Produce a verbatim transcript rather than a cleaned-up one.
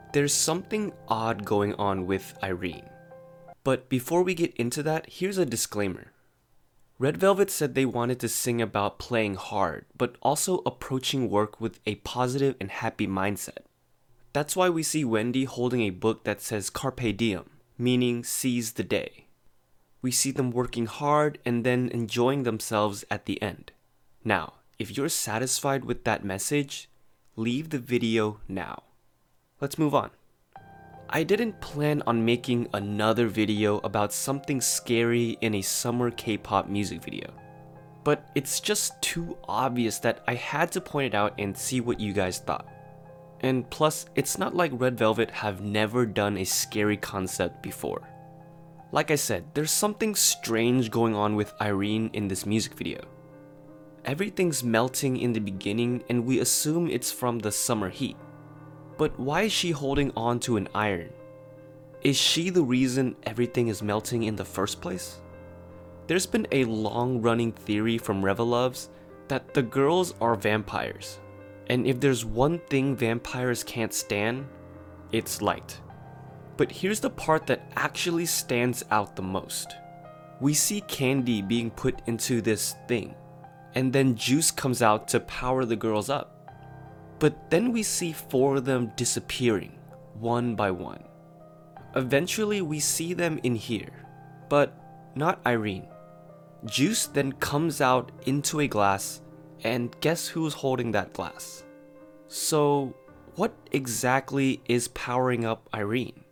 There's something odd going on with Irene. But before we get into that, here's a disclaimer. Red Velvet said they wanted to sing about playing hard, but also approaching work with a positive and happy mindset. That's why we see Wendy holding a book that says Carpe Diem, meaning seize the day. We see them working hard and then enjoying themselves at the end. Now, if you're satisfied with that message, leave the video now. Let's move on. I didn't plan on making another video about something scary in a summer K-pop music video. But it's just too obvious that I had to point it out and see what you guys thought. And plus, it's not like Red Velvet have never done a scary concept before. Like I said, there's something strange going on with Irene in this music video. Everything's melting in the beginning and we assume it's from the summer heat. But why is she holding on to an iron? Is she the reason everything is melting in the first place? There's been a long-running theory from Reveloves that the girls are vampires. And if there's one thing vampires can't stand, it's light. But here's the part that actually stands out the most. We see Candy being put into this thing, and then Juice comes out to power the girls up. But then we see four of them disappearing, one by one. Eventually we see them in here, but not Irene. Juice then comes out into a glass, and guess who's holding that glass? So, what exactly is powering up Irene?